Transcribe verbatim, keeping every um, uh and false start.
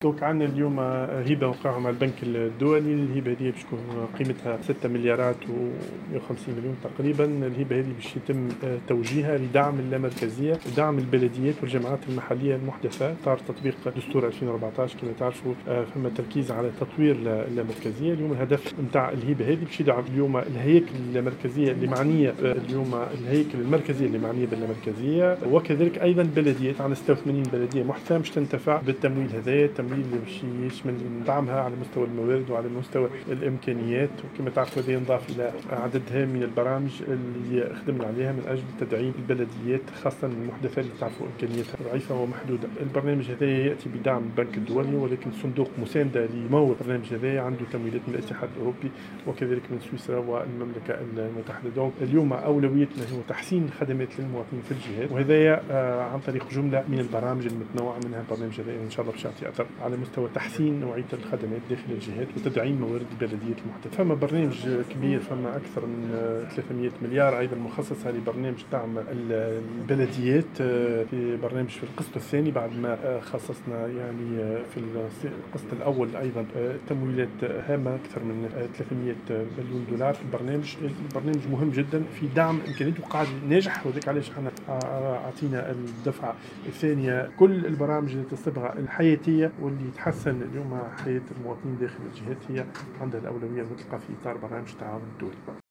دونك عندنا اليوم هبة وقعها مع البنك الدولي. الهبة هذه باش تكون قيمتها ستة مليارات ومئة وخمسين مليون تقريبا. الهبة هذه باش يتم توجيهها لدعم اللامركزية ودعم البلديات والجمعيات المحلية المحدثة. طار تطبيق دستور ألفين وأربعطاش كما تعرفوا، فما تركيز على تطوير اللامركزية. اليوم الهدف نتاع الهبة هذه باش يدعم اليوم الهياكل اللامركزية اللي معنية اليوم الهياكل المركزية اللي معنية باللامركزية، وكذلك أيضا بلديات عن ستة وثمانين بلدية محتى باش تنتفع بالتمويل هذا. التمويل اللي باش يشمل ندعمها على مستوى الموارد وعلى مستوى الامكانيات، وكما تعرفوا هذا ينضاف الى عدد هام من البرامج اللي خدمنا عليها من اجل تدعيم البلديات خاصه المحدثات اللي تعرفوا امكانياتها ضعيفه ومحدوده. البرنامج هذا ياتي بدعم البنك الدولي، ولكن صندوق مسانده ليمول البرنامج هذا عنده تمويلات من الاتحاد الاوروبي وكذلك من سويسرا والمملكه المتحده. دونك اليوم اولويتنا هو تحسين الخدمات للمواطنين في الجهات، وهذا عن طريق جمله من البرامج المتنوعه منها البرنامج هذا ان شاء الله باش يعطي اثر على مستوى تحسين نوعية الخدمات داخل الجهات وتدعيم موارد البلديات المحدثة. فما برنامج كبير، فما أكثر من ثلاثمئة مليار أيضا مخصصة لبرنامج دعم البلديات في برنامج في القسط الثاني، بعد ما خصصنا يعني في القسط الأول أيضا تمويلات هامة أكثر من ثلاثمئة مليون دولار في البرنامج. البرنامج مهم جدا في دعم إمكانيات وقاعد ناجح، وذلك علاش احنا أعطينا الدفعة الثانية. كل البرامج اللي تصبغها الحياتية واللي تحسن اليوم حياة المواطنين داخل الجهات هي عندها الأولوية وتلقى في إطار برامج التعاون الدولي.